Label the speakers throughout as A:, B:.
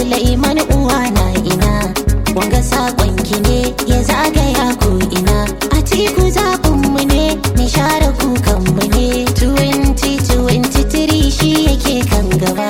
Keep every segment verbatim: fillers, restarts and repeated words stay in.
A: Sulaiman uwa na ina, wanga saƙonki ne ya zagaya ko ina. Atiku zaɓinmu ne, ni share kukanmu ne, twenty twenty-three shi yake kan gaba.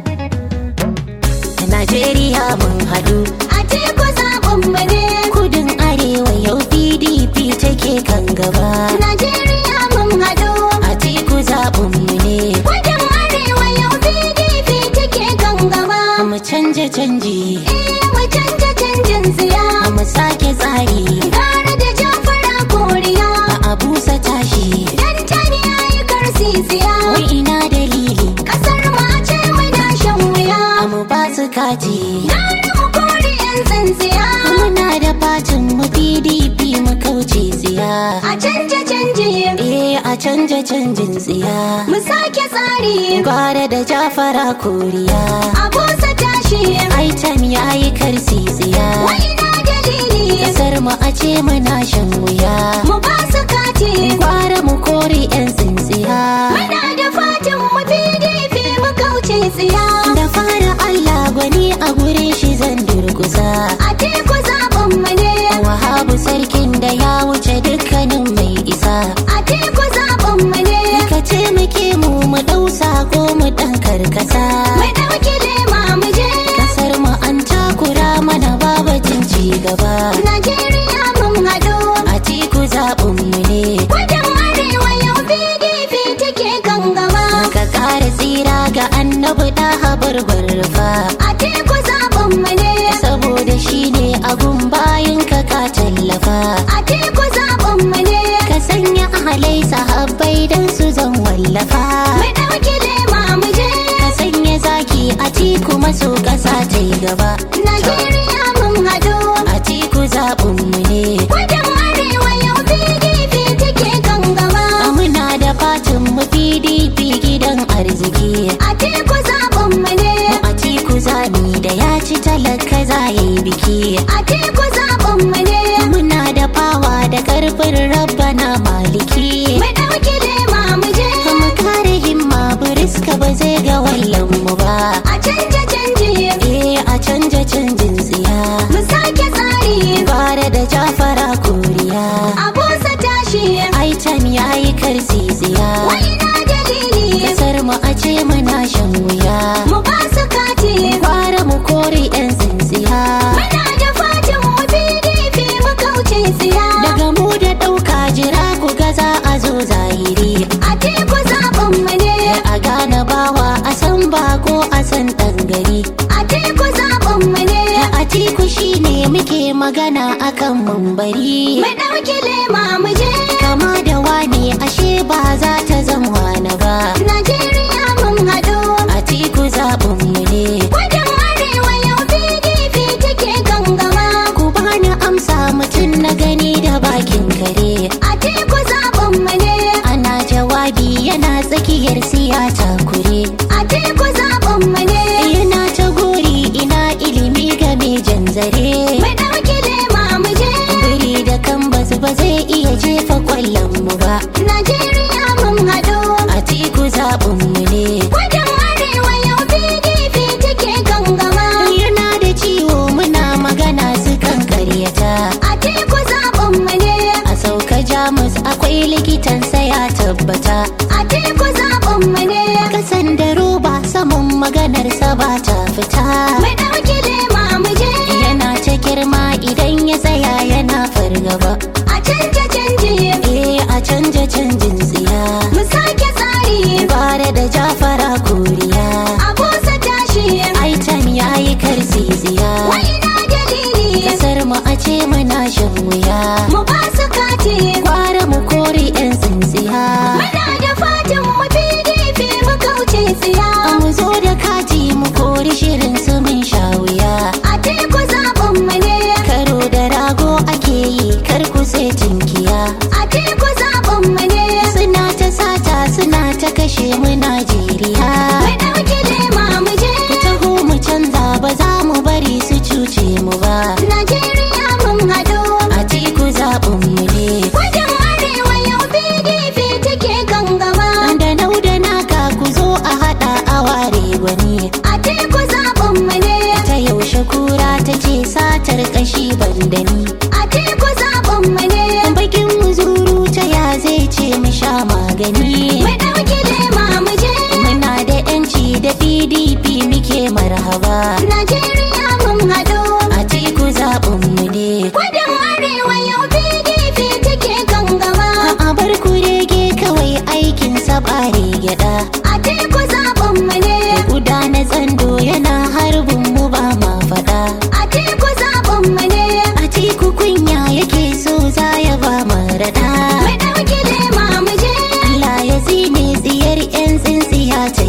A: Najeriya mun haɗu,
B: Atiku zaɓinmu ne,
A: kudin arewa yau P D P take kan gaba.
B: Najeriya mun haɗu,
A: Atiku zaɓinmu ne,
B: kudin arewa yau P D P take kan gaba.
A: mu canja canji,
B: Eh mu canja canjin siya,
A: mu sake tsari,
B: gara da Jafara koriya,
A: a abusa tashi.
B: dan tani yayi karsi siya.
A: Wai ina dalili,
B: Kasar mu a ce muna shan wuya,
A: mu ba su kati.
B: gara mu kore yan tsintsiya.
A: Muna da fatin mu P D P mu kauce tsiya.
B: A canja canji,
A: Eh a canja canjin tsiya.
B: mu sake tsari,
A: Gwara da Jafara koriya,
B: a busa tashi.
A: aitan yayi karsi tsiya.
B: Wai ina dalili,
A: Kasar mu a ce muna shan wuya,
B: mu ba su kati.
A: gwara mu kore yan tsintsiya.
B: Muna da fatan mu P D P mu kauce tsiya.
A: Da fara Allah gwani a gurin shi zan durkusa.
B: Atiku zaɓinmu ne,
A: Wahabu sarkin da ya wuce dukkanin mai isa.
B: Atiku zaɓinmu ne,
A: Ka taimake mu mu ɗau sako mu ɗan karkasa.
B: mu ɗauki lema mu je.
A: Kasar mu an takura mana babatin ci gaba.
B: Najeriya mun haɗu,
A: Atiku zaɓinmu ne,
B: kudin arewa yau P D P take kan gaba.
A: ka ƙara tsira ga annabi da habar barfa.
B: Atiku zaɓinmu ne,
A: Saboda shi ne agun bayan ka ka tallafa.
B: Atiku zaɓinmu ne,
A: Ka sanya ahalai sahabbai don su zan wallafa.
B: mu ɗauki lema mu je.
A: Ka sanya zaki Atiku maso ƙasa ta yi gaba.
B: Najeriya mun haɗu,
A: Atiku zaɓinmu ne,
B: kudin arewa yau P D P take kan gaba.
A: muna da fatin mu P D P gidan arziki.
B: Atiku zaɓinmu ne,
A: Atiku zaɓi da ya ci talaka za ya yi biki.
B: Atiku zaɓinmu ne,
A: Muna da fawa da ƙarfin rabbana maliki.
B: mu ɗauki lema mu je.
A: Mu kare himma buriska ba zai ga wallan mu ba.
B: A canja canji,
A: Eh a canja canjin tsiya.
B: mu sake tsari,
A: Gwara da Jafara koriya,
B: a busa tashi.
A: aitan yayi karsi tsiya.
B: Wai ina dalili,
A: Kasar mu a ce muna shan wuya,
B: mu ba su kati.
A: gwara mu kore yan tsintsiya.
B: Muna da fatan mu P D P mu kauce tsiya.
A: Daga mu da ɗauka jira ku ga za a zo zahiri.
B: Atiku zaɓinmu ne,
A: A gane bawa a san bako a san ɗan gari.
B: Atiku zaɓinmu ne,
A: Atiku shi ne muke magana akan mumbari.
B: mu ɗauki lema mu je.
A: Kama da wane ashe ba za ta zama wani ba.
B: Najeriya mun haɗu,
A: Atiku zaɓinmu ne,
B: kudin arewa yau P D P take kan gaba.
A: ku bani amsa mutum na gani da bakin kare.
B: Atiku zaɓinmu ne,
A: Ana jawabi yana tsakiyar siyasa kure.
B: Atiku zaɓinmu ne,
A: Yana ta gori ina ilimi game jan zare.
B: mu ɗauki lema mu je.
A: Biri da kambas ba zai iya jefa kwallon mu ba.
B: Najeriya mun haɗu,
A: Atiku zaɓinmu ne,
B: kudin arewa yau P D P take kan gaba.
A: yana da ciwo muna magana su kan karyata.
B: Atiku zaɓinmu ne,
A: A sauka Jamus akwai likitan sai ya tabbata.
B: Atiku zaɓinmu ne,
A: Kasan da roba saman maganarsa ba ta fita.
B: mu ɗauki lema mu je.
A: Yana ta girma idan ya tsaya yana fargaba.
B: A canja canji,
A: Eh a canja canjin tsiya.
B: mu sake tsari,
A: Gwara da Jafara koriya,
B: a busa tashi.
A: aitan yayi karsi tsiya.
B: Wai ina dalili,
A: Kasar mu a ce muna shan wuya,
B: mu ba su kati.
A: gwara mu kore yan tsintsiya.
B: Muna da fatan mu P D P mu kauce tsiya.
A: Mu zo da kati mu kore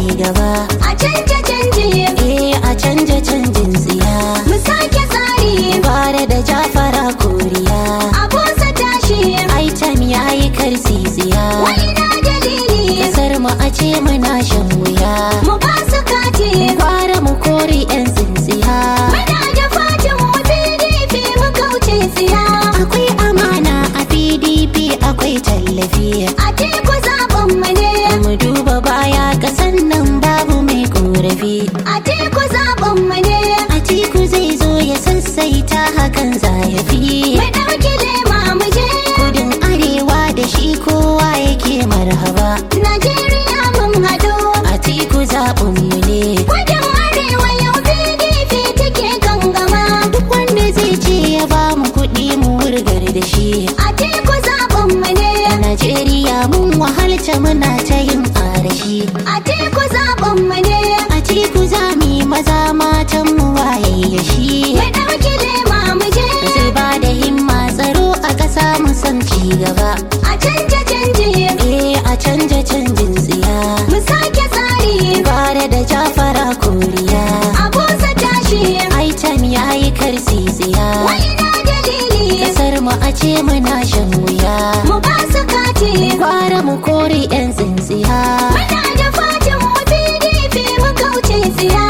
A: gaba.
B: A canja canji,
A: Eh a canja canjin tsiya.
B: mu sake tsari,
A: Bara da Jafara koriya.
B: a busa tashi.
A: Aitan yayi karsi tsiya.
B: Wai na dalili,
A: Kasar mu a ce muna shan wuya.
B: mu ba su kati.
A: Gwara mu kore 'yan tsintsiya.
B: Muna da fatin mu P D P mu kauce tsiya.
A: Akwai amana a P D P akwai tallafi.
B: A teku zaɓin mu ne,
A: Mu duba baya kasan nan babu mai korafi.
B: a teku zaɓin mu ne.
A: Atiku zai zo ya sassaita hakan zayafi.
B: Mu ɗauki lema mu je,
A: Kudin arewa da shi kowa yake marhaba.
B: Najeriya mun haɗu.
A: Atiku zaɓinmu ne.
B: Kudin arewa yau P D P take gangama.
A: Duk wanda zai ce ya ba mu kuɗi mu wurgar da shi.
B: A teku zaɓin mu ne,
A: A Najeriya mun wahalta muna ta yin arashi.
B: a teku zaɓin mu ne.
A: Atiku za mu yi maza matan mu wayayya shi.
B: Mu ɗauki lema mu je,
A: Zai ba da himma tsaro a ƙasa mu san ci gaba.
B: a canja canji,
A: Eh a canja canjin tsiya.
B: mu sake tsari.
A: Bara da Jafara koriya.
B: A busa tashi,
A: Aitan yayi karsi tsiya.
B: wai na dalili,
A: Kasar mu a ce muna shan wuya.
B: mu ba su kati.
A: Gwara mu kore 'yan tsintsiya.
B: Muna da fatin mu P D P mu kauce tsiya.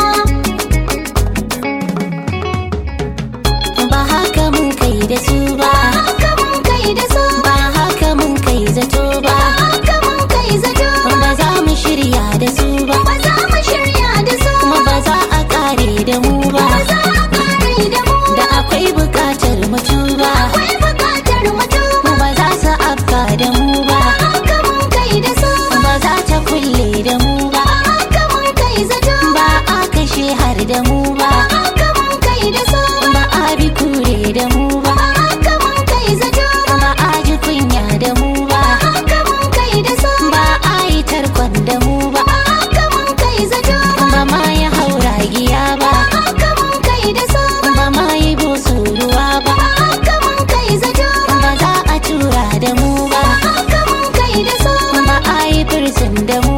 A: Ba haka mun kai da su ba.
B: Haka mun kai da su,
A: Ba haka mun kai zato ba.
B: haka mun kai zato.
A: Ba za mu shirya da su ba.
B: Ba za mu shirya da su,
A: Kuma ba za a kare da mu ba.
B: ba za a kare da mu.
A: Da akwai bukatar mutu ba.
B: Akwai bukatar mutum,
A: Ba za su afka da mu ba.
B: haka mun kai da su.
A: Ba za ta kulle da mu ba.
B: Haka mun kai zato,
A: Ba a kashe har da mu ba.
B: haka mun kai da su.
A: Ba a bi kure da mu ba.
B: Haka mun kai zato,
A: Ba a ji kunya da mu ba.
B: haka mun kai da su.
A: Ba a yi tarkon da mu ba.
B: Haka mun kai zato,
A: Ba ma ya haura giya ba.
B: haka mun kai da su.
A: Ba ma yi busu ruwa ba.
B: Haka mun kai zato,
A: Ba za a tura da mu ba.
B: haka mun kai da su.
A: Ba a yi firsin da mu